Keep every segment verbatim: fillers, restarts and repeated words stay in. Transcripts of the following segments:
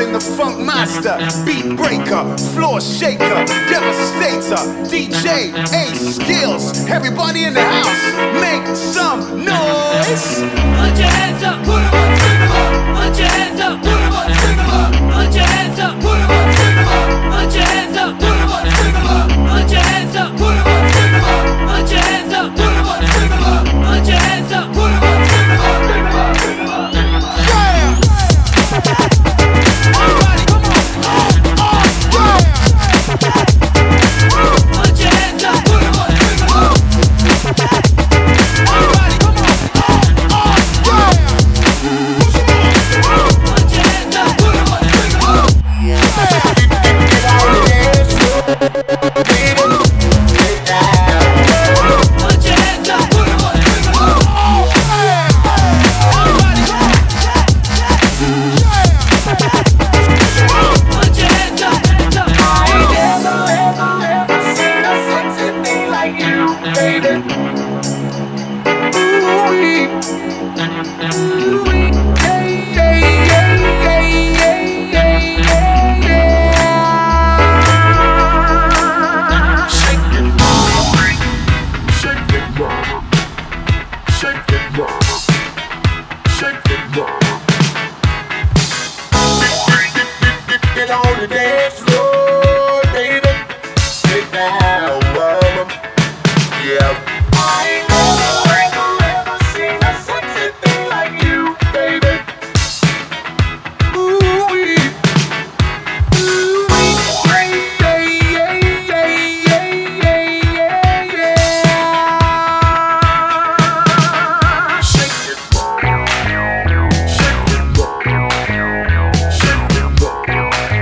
Marvin the Funk Master, beat breaker, floor shaker, devastator, D J Ace Skills. Everybody in the house, make some noise. Put your hands up, put 'em up, stick 'em up. Put your hands up, put 'em up, stick 'em up. Put your hands up, put 'em up, stick 'em up. Put your hands up, put 'em up, stick 'em up. Put your hands up, put 'em up, stick 'em up. Put your hands up, put 'em up, stick 'em up. Put your hands up, put 'em up, stick 'em up. Stick 'em up, stick 'em up, stick 'em up. Yeah! Everybody, come on! Oh, yeah! Put your hands up, put 'em up, stick 'em up. Everybody, come on! Oh, yeah! Put your hands up, put 'em up, stick 'em up. Put your hands up, put 'em up, stick 'em up. Everybody, come on! Put your hands up, hands up. I ain't never, ever, ever seen a sexy thing like you, baby. Ooh-wee. Ooh-wee. Yeah, yeah, yeah, yeah, yeah, yeah, yeah. Shake it, mama. Shake it, mama. Shake it, mama. Shake it, mama. Get on the dance floor, baby. Get down, mama. Yeah. I ain't never, ever, ever seen a sexy thing like you, baby. Ooh-wee. Ooh-wee. Yeah, yeah, yeah, yeah, yeah, yeah, yeah. Shake it, mama. Shake it, mama. Shake it, mama.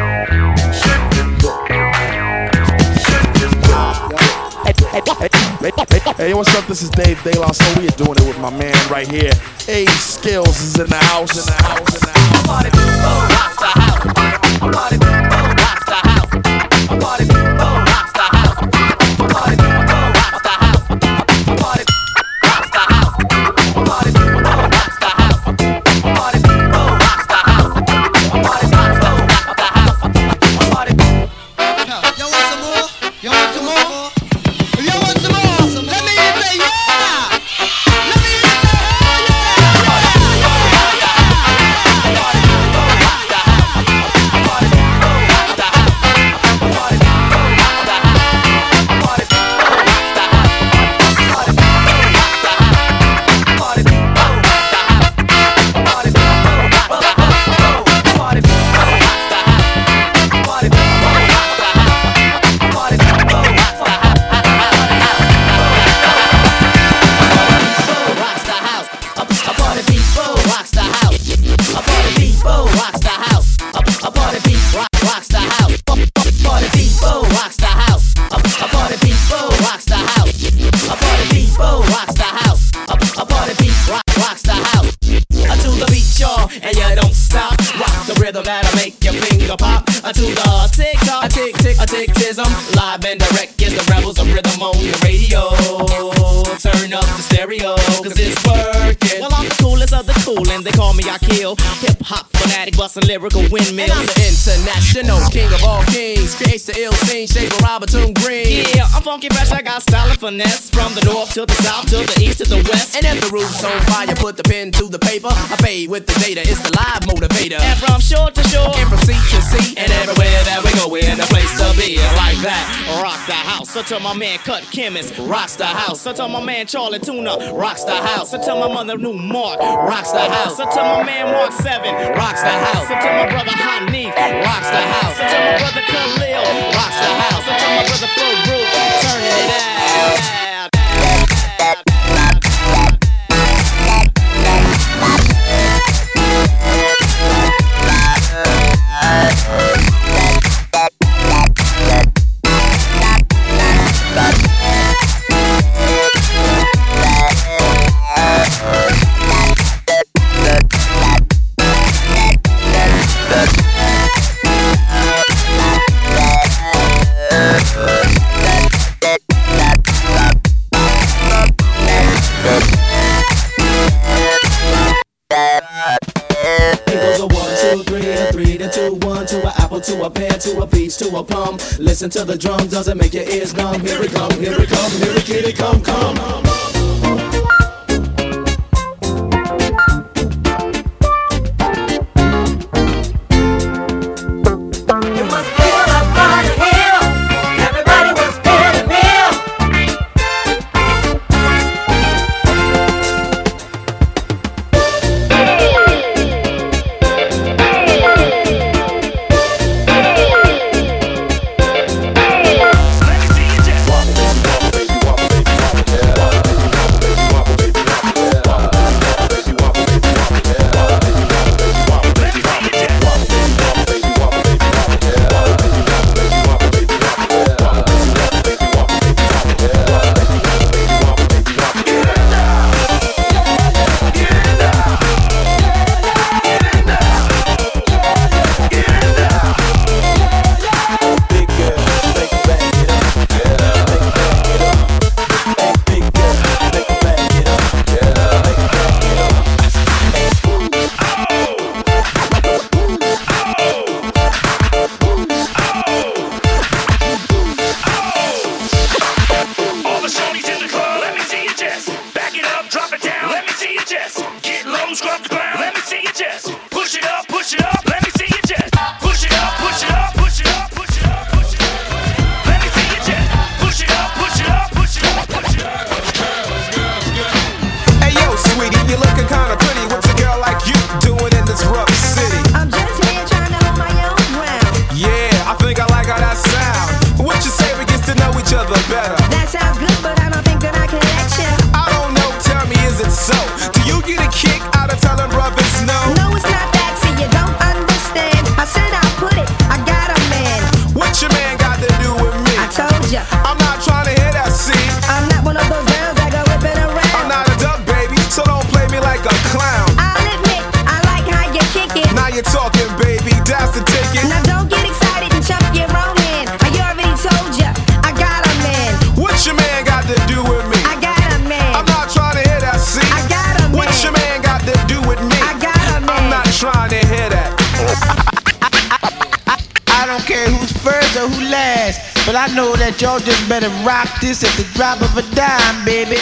Hey, what's up? This is Dave De La Soul. We are doing it with my man right here. A Skills is in the house. In the house. In the house. Party people rocks the house. Party people rocks the house. Party people rocks the house. Party people rocks the house. Party rocks the house. Party people rocks the house. Party people rocks the house. Party rocks the house. Party. Yo, want some more? Yo, want some more? Yo, want some more? Let me hear you say yeah! Let me hear you say oh that'll make your finger pop. To the tick tock, a tick tick, a tick tism. Live and direct is the rebels of rhythm on your radio. Turn up the stereo, cause it's working. Well, I'm the coolest of the cool, and they call me I Kill. Hip hop fanatic, bustin' lyrical windmills. And I'm the international king of all kings. Creates the ill scene, shaped by Robertson Green. Yeah, I'm funky fresh, I got style and finesse. From the north to the south, to the east to the west. And if the roof's on fire, put the pen to the paper. I fade with the data, it's the live motivator. And from shore to shore, and from sea to sea, and everywhere that we go, we're in the place to be. Like that, rock the house. So tell my man Cut Chemist, rocks the house. So tell my man Charlie Tuna, rocks the house. So tell my mother New Mark, rocks the house. So tell my man Mark Seven, rocks the house. So tell my brother Hanif, rocks the house. So tell my brother Khalil, rocks the house. So tell my brother Flo Group, turning it out. two, three, a three to two, one to a apple, to a pear, to a peach, to a plum. Listen to the drums, does it make your ears numb? Here we come, here we come, here we kitty come, come. But I know that y'all just better rock this at the drop of a dime, baby.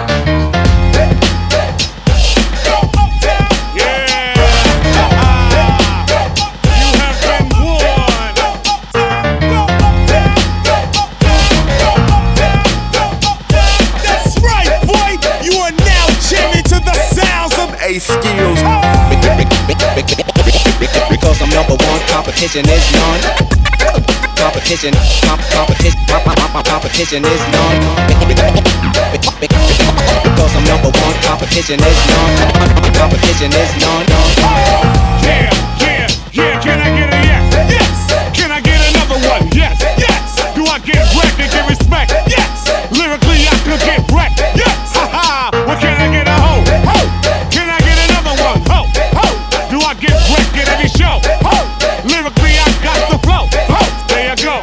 Skills. Because I'm number one, competition is none. Competition, comp, competition, competition is none. Because I'm number one, competition is none. Competition is none. Yeah, yeah, yeah. Can I get a yes? Yes. Can I get another one? Yes, yes. Do I get wrecked and get respect? Yes. Lyrically, I could get wrecked. Yes. Ha ha. Well, can I get a ho? Ho. Can I get another one? Ho, ho. Do I get wrecked at every show? Ho. Lyrically, I got the flow. Ho. There you go.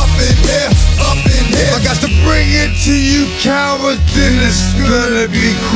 To you cowards, then it's gonna be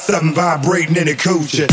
something vibrating in the coochie.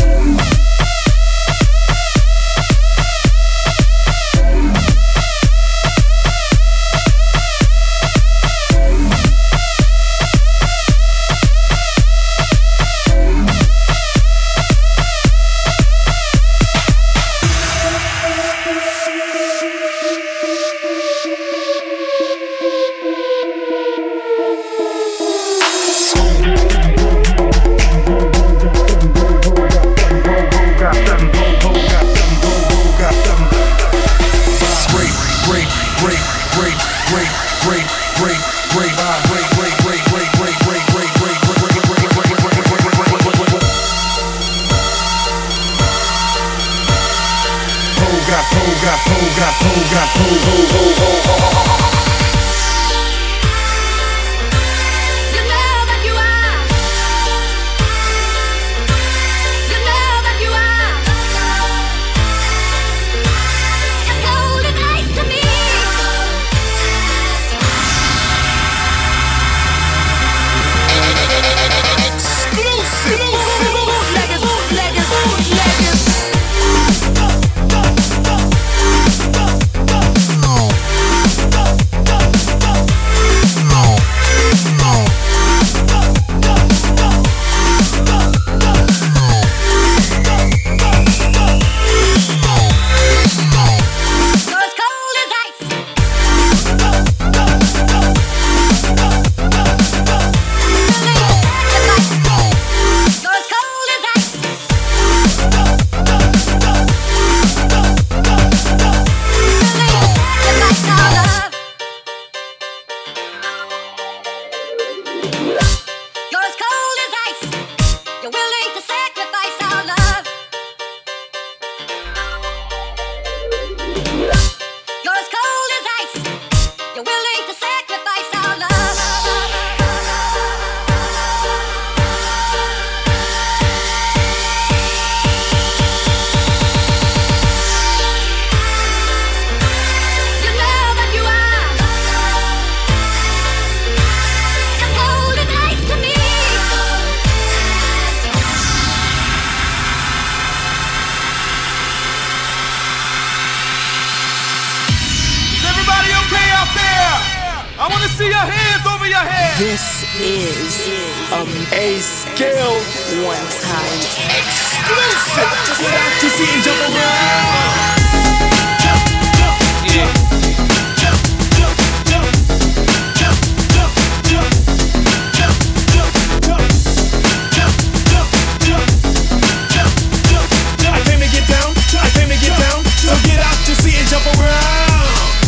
This is um, A Skill one time exclusive. Get out to see and jump around. Jump, jump, yeah. Jump, jump, jump, jump, jump, jump, jump, jump, jump, jump, jump, jump, jump, jump, jump. I came to get down, I came to get down. So get out to see and jump around.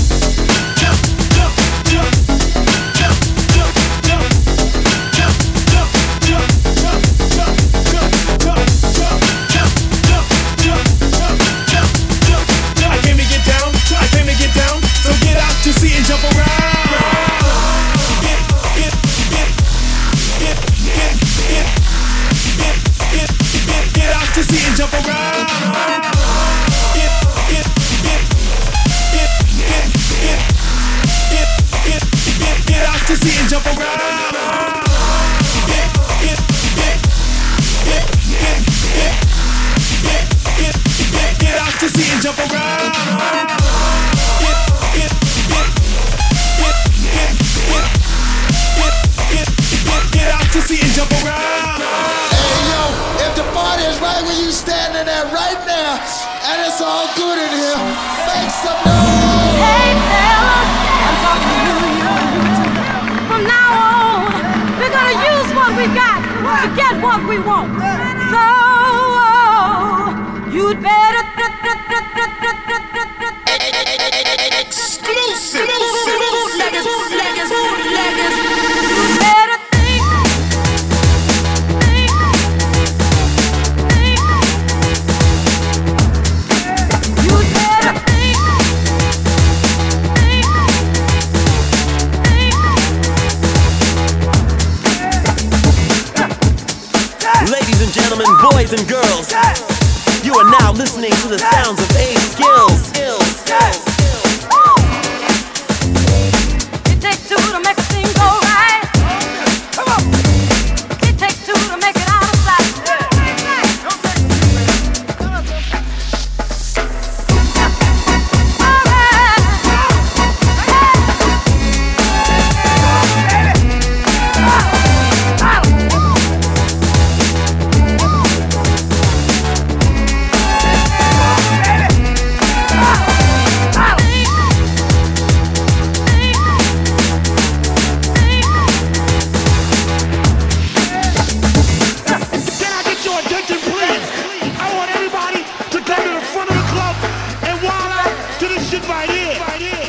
Jump, jump, jump. To see and jump around. Get, get, get, get, get, get, get, get, get, get out to see and jump around. Get, get, get, get, get, get, get, get, get, get out to see and jump around. Get, get, get, get, get, get, get, get, get, get out to see and jump around. Get, get, Get out to see and jump around. Hey yo, if the party is right where you standing at right now, and it's all good in here, make some noise. Hey fellas, I'm talking to you, you and you too. From now on, we're gonna use what we got to get what we want. So you'd better exclusive. Bootleggers, bootleggers, bootleggers. You better think, think, think. You better think, think, think. Ladies and gentlemen, boys and girls, you are now listening to the sounds of A Skills. Skills, skills. It takes two to make a thing go right. Come on. It takes two to make it out of sight. right here.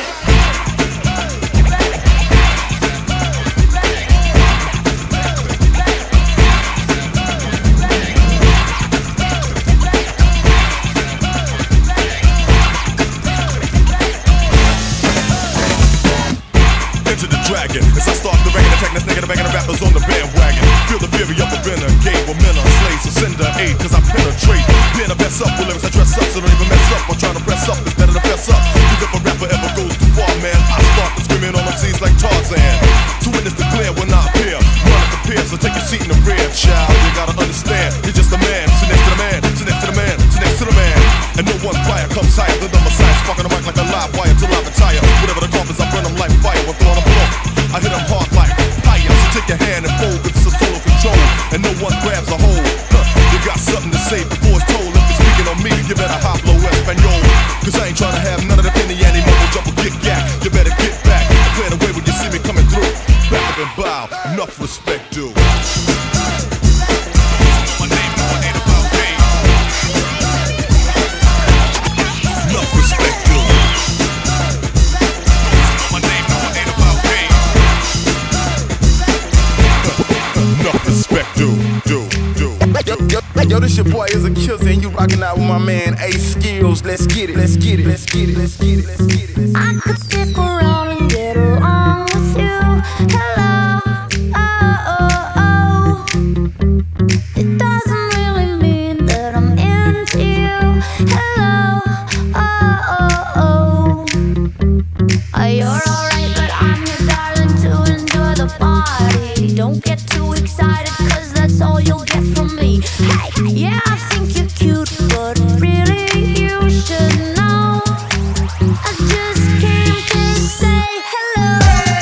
Enter the dragon. As I start the record, attack this nigga, the banging the rappers on the bandwagon. Feel the fury of a renegade with men on slaves. So send the aid, cause I penetrate. Being a best up with lyrics, I dress up, so don't even mess up. I'm trying to press up, it's better to fess up. Cause if a rapper ever goes too far, man, I start to screaming on them scenes like Tarzan. To witness the glare when I appear, run at the pier, so take your seat in the rear, child. You gotta understand, you're just a man. Sit next to the man, sit next to the man, sit next to the man. And no one fire comes higher than the Messiah. Sparking the mic like a live wire till I retire. Whatever the coffins, I burn them like fire. When throwing them below, I hit them hard like fire. So take your hand and fold, cause it's a solo control. And no one grabs a hold. Huh. You got something to say before it's told. If you're speaking on me, you better hablo Espanol. Cause I ain't trying to have none of the penny any mumble jumble kick yak. You better get back and clear the way when you see me coming through. Back up and bow, enough respect due. Enough respect due. Enough respect due, due, due. Yo, yo, yo, this your boy is a killer, and you rockin' out with my man A Skills. Let's get it, let's get it, let's get it, let's get it, let's get it. I could stick around and get along with you. Hello, oh, oh, oh. It doesn't really mean that I'm into you. Hello, oh, oh, oh. Oh, you're alright, but I'm your darling to enjoy the party. Don't get too excited, cause that's all you'll get from me. Hey, yeah, I think you're cute, but really you should know I just came to say hello.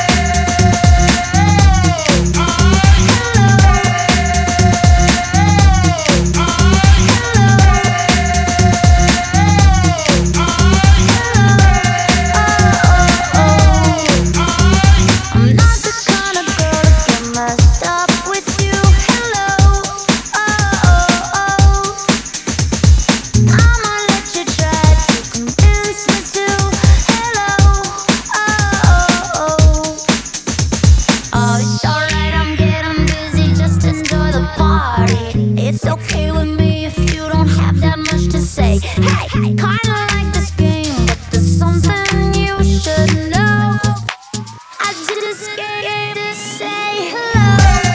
I'm not the kind of girl to get messed up with you. Hello, oh, oh, oh. I'ma let you try to convince me to. Hello, oh, oh, oh. Oh, it's alright, I'm getting busy, just enjoy the party. It's okay with me if you don't have that much to say. Hey, kinda like this game, but there's something you should know. I just came to say hello.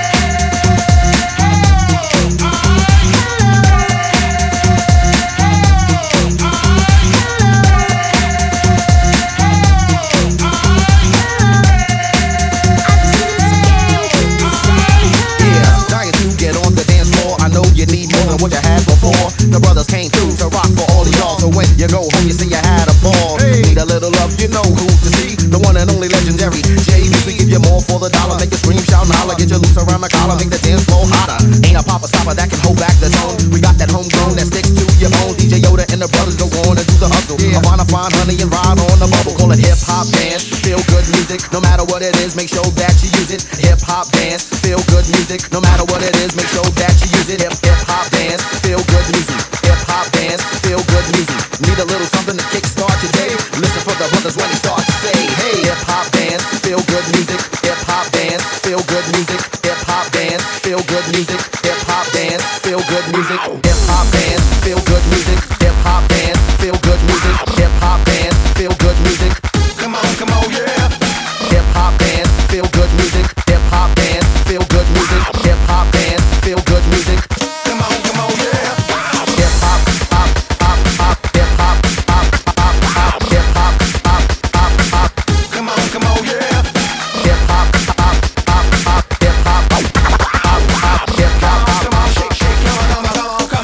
Yeah, dying to get on the dance floor. I know you need more than what you had before. The brothers came through to rock for all of y'all. So when you go home, you see you had a ball. Need a little love, you know who to see. The one and only legendary J B. We give you more for the dollar. Make you scream, shout, and holler. Get you loose around the collar. Make the dance floor hotter. Ain't a popper stopper that can hold back the tone. We got that homegrown that sticks to your bones. D J Yoda and the brothers go on and do the hustle. Yeah. I wanna find honey and ride on the bubble. Call it hip hop dance. Feel good music. No matter what it is, make sure that you use it. Hip hop dance. Feel good music. No matter what it is, make sure that you use it. Hip hip hop dance. Feel good music. Hip hop dance. Feel good music. Need a little something to kickstart your day. Listen for the brothers when they start to say, hey, hip hop dance. Feel good music. Hip hop dance. Feel good music. Hip hop dance. Feel good music. Hip hop dance. Feel good music. Hip hop dance. Feel good music. Hip hop dance. Feel good music. Hip hop dance. Feel good music. Come on, come on, yeah. Hip hop dance. Feel good music. Hip hop dance. Feel good music. Hip hop dance. Feel good music. Come on, come on, yeah. Hip hop, hop, hop, hop. Hip hop, hop, hop, hop. Hip hop, hop, hop, hop. Come on, come on, yeah. Hip hop, hop, hop, hop. Hip hop, hop, hop, hop. Hip hop, hop. Come on, shake, shake, come on, come on, come on, come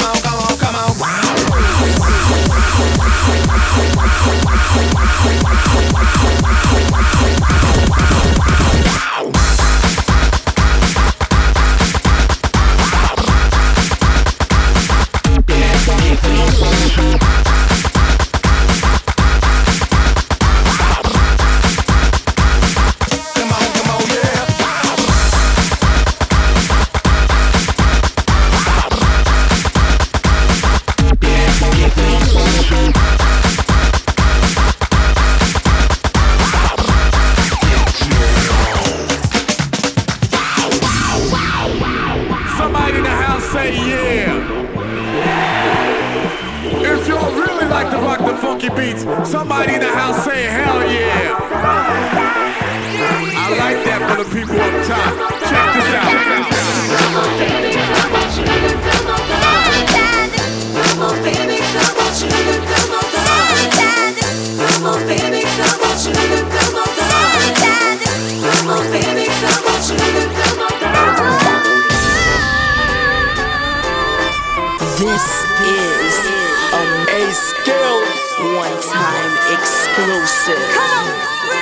Somebody in the house say hell yeah. I like that for the people up top. Check this out. Come on, baby, come on, sugar, come on, come on, baby, come on, sugar, come on, come on, baby, come on, sugar, come on. This is a Skills one-time exclusive. Come on,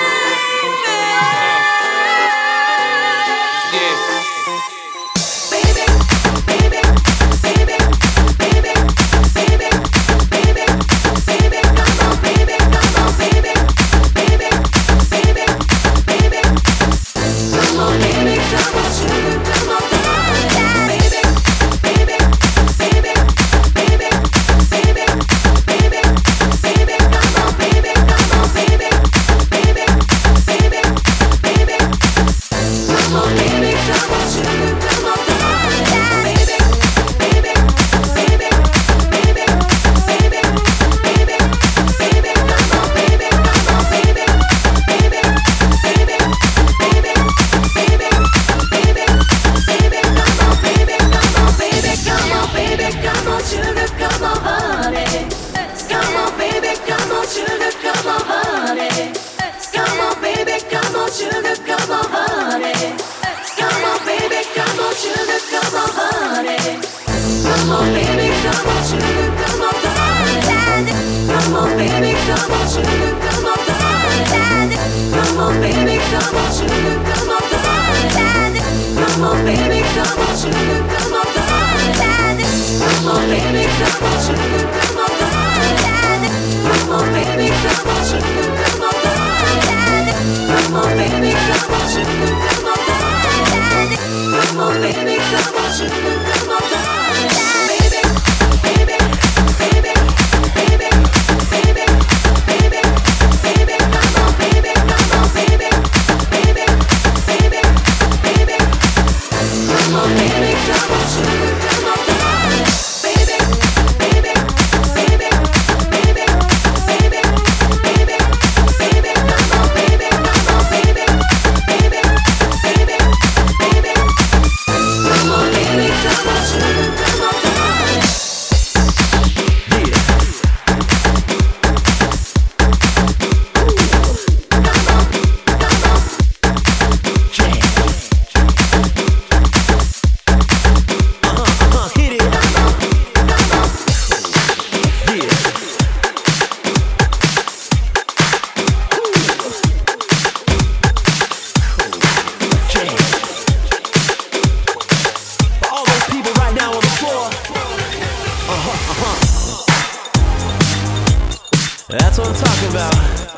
That's what I'm talking about.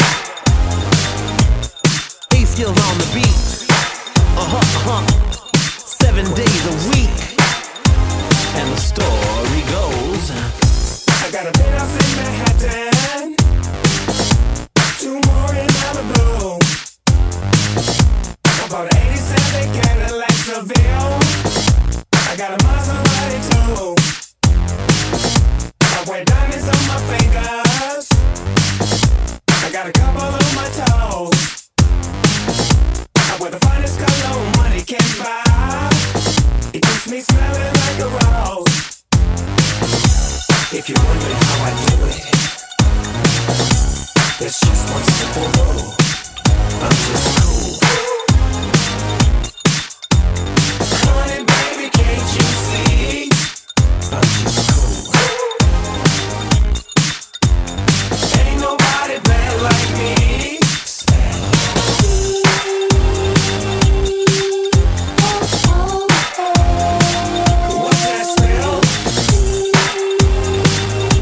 A-Skills on the beat. Uh-huh, uh-huh. Seven days a week. And the story goes. I got a penthouse in Manhattan, two more in Malibu. I bought an eighty-seven Cadillac Seville. I got a Maserati too. I wear diamonds on my fingers. I got a couple on my toes. I wear the finest cologne money can buy. It keeps me smelling like a rose. If you're wondering how I do it, there's just one simple rule. I'm just cool. Honey, baby, can't you see? I'm just cool. Ain't nobody bad like me. What's that spell?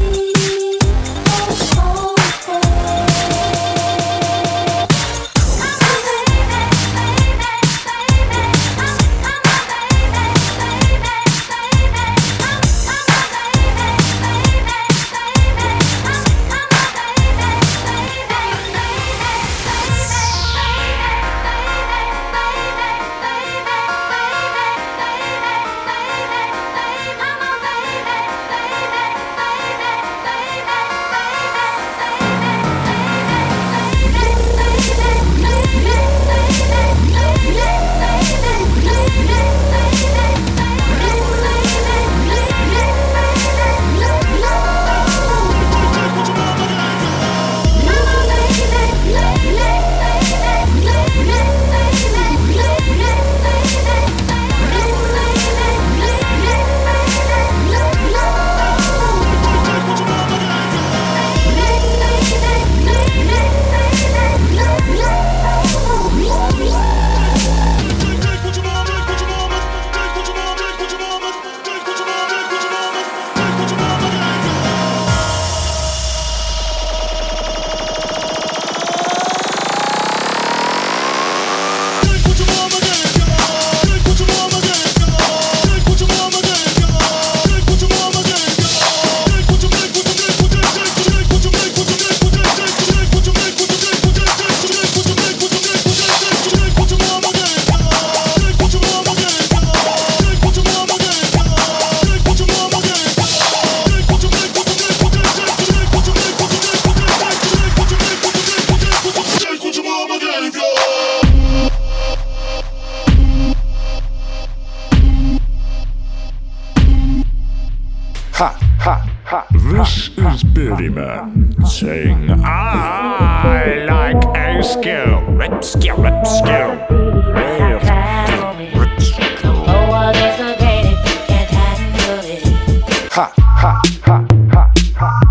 This is Beardy Man saying, I like a skill. Rip skill, rip skill. Rip skill, rip skill. Oh, there's so great if you can't handle it. Ha, ha, ha, ha, ha,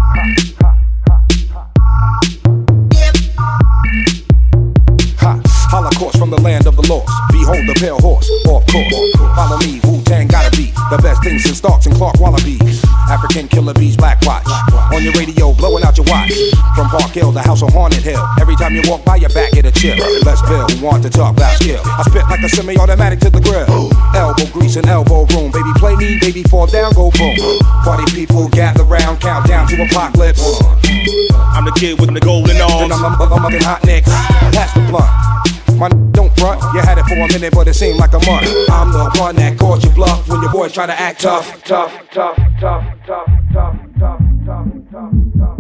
ha. Holocaust from the land of the lost. Behold the pale horse, off course. Follow me, Wu-Tang gotta be the best thing since Starks and Clark Wallabies. African killer bees, black watch. On your radio, blowing out your watch. From Park Hill, the house on Haunted Hill. Every time you walk by, your back get a chill. Let's Bill, who want to talk about skill. I spit like a semi-automatic to the grill. Elbow grease and elbow room. Baby, play me, baby, fall down, go boom. Party people gather round, count down to apocalypse. I'm the kid with the golden arms. Then I'm a motherfucking hot nicks. Pass the blunt. My n- don't front, you had it for a minute, but it seemed like a month. I'm the one that caught you bluff when your boys try to act tough, tough, tough, tough, tough, tough, tough, tough, tough, tough.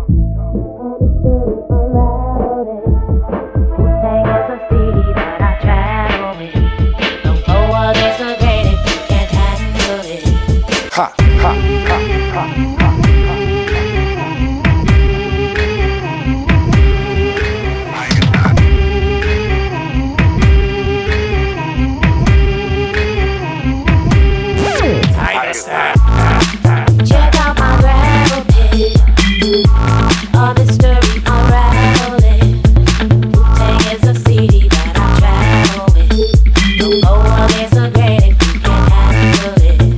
Wu-Tang is a city that I travel with. Don't know what is so great if you can't handle it. Ha, ha, ha, ha, ha. Check out my gravel pit. All this story unraveling. Wu-Tang is a city that I travel with. Don't know what is so great if you can't handle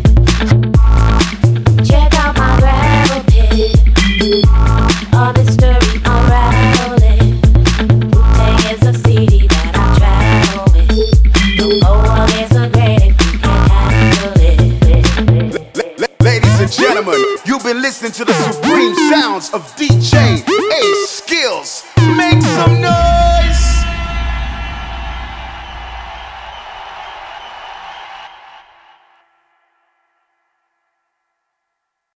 it. Check out my gravel pit. All this story unraveling. Wu-Tang is a city that I travel with. Don't know what is so great if you can't handle it. Ladies and gentlemen, you've been listening to the supreme sounds of D J Ace Skills. Make some noise!